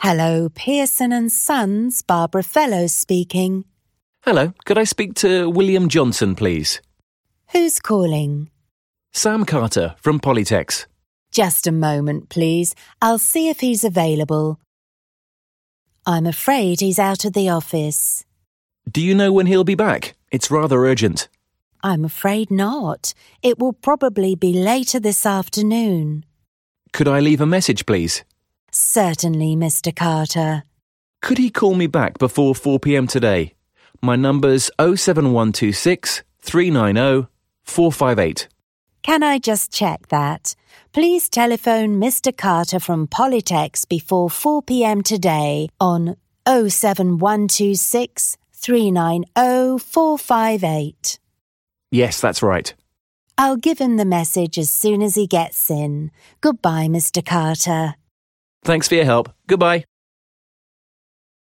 Hello, Pearson & Sons, Barbara Fellows speaking. Hello, could I speak to William Johnson, please? Who's calling? Sam Carter from Polytex. Just a moment, please. I'll see if he's available. I'm afraid he's out of the office. Do you know when he'll be back? It's rather urgent. I'm afraid not. It will probably be later this afternoon. Could I leave a message, please? Certainly, Mr. Carter. Could he call me back before 4 p.m. today? My number's 07126 390 458. Can I just check that? Please telephone Mr. Carter from Polytex before 4 p.m. today on 07126 390 458. Yes, that's right. I'll give him the message as soon as he gets in. Goodbye, Mr. Carter. Thanks for your help. Goodbye.